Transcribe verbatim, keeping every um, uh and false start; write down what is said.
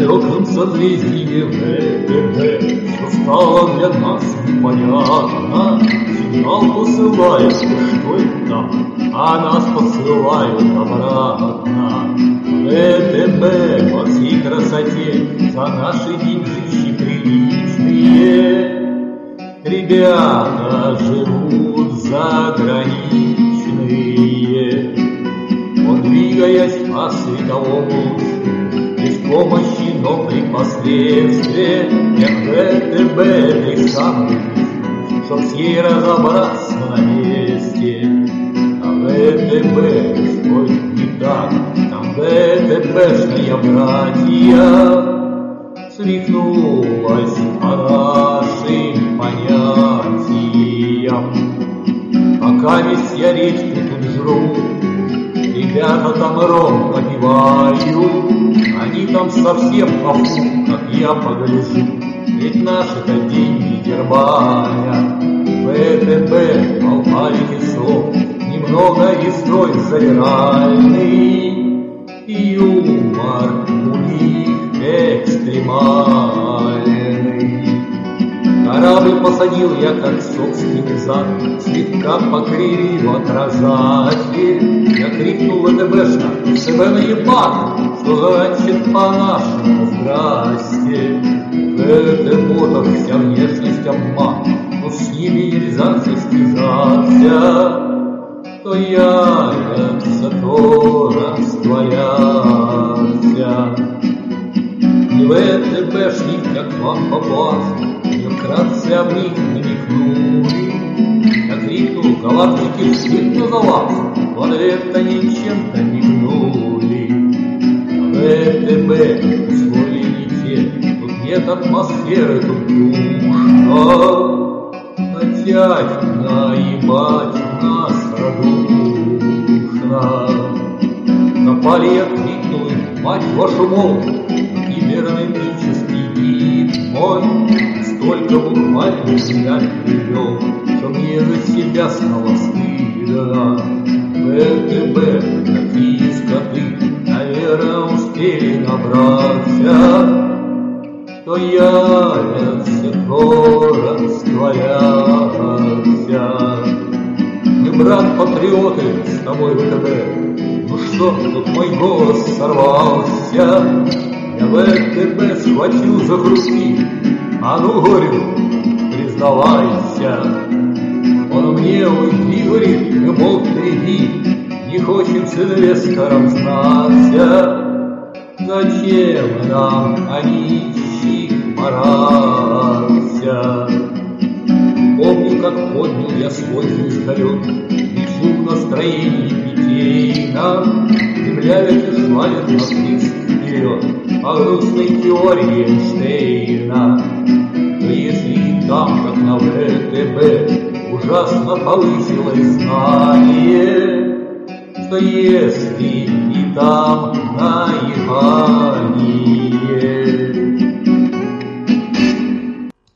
далеком созвездии ВТБ все стало для нас непонятно. Сигнал посылает, что это там, а нас посылают обратно. ВТБ во всей красоте за наши деньжищи приличные. Ребята живут заграничные. Он, двигаясь по световому, без помощи, но при посредстве, как ВТБ этой самой, чтоб с ней разобраться на месте. А ВТБ что не так, там ВТБшные братья свихнулась по нашим понятиям. Пока весь я редьку тут жру, ребята там ром попивают, они там совсем пофу, как я погляжу, ведь наши-то деньги дербаня. ВТБ толпа весов, немного и строй завиральный, юмор у них экстремальный. Корабль посадил я, как собственный зад, слегка покривил отражатель. Я крикнул ВТБшно: СБ наебат, что значит по-нашему здрасте. ВТБ-ботов вся внешность обман, но с ними нельзя состязаться. То явятся, то растворятся. Не ВТБшник, как вам попасть, не вкратце об них намекнули. Я крикнул: галактики стыдно за вас, в ответ они чем-то мигнули. А ВТБ условия не те, тут нет атмосферы, тут душно. Хотять наебать нас радушно. Напали, я крикнул им: мать вашу мол, кибернетический вид мой столько буквально меня привел, что мне за себя стало стыдно. ВТБ, такие скоты, наверное, успели набраться. То явятся, то растворятся. Мы, брат, патриоты, с тобой ВТБ. Ну что, тут мой голос сорвался. Я ВТБ схватил за грудки. А ну, говорю, признавайся. Он мне: уйди, говорит, мы, мол, впереди, не хочем с инвестором знаться. Зачем нам они мараться? Помню, как поднял я свой звездолет, лечу в настроении питейном. Земля ведь швалит на тридцать вперед по грустной теории Эйнштейна. Но если там, как на ВТБ, ужасно повысилось знание, что если и там наебание,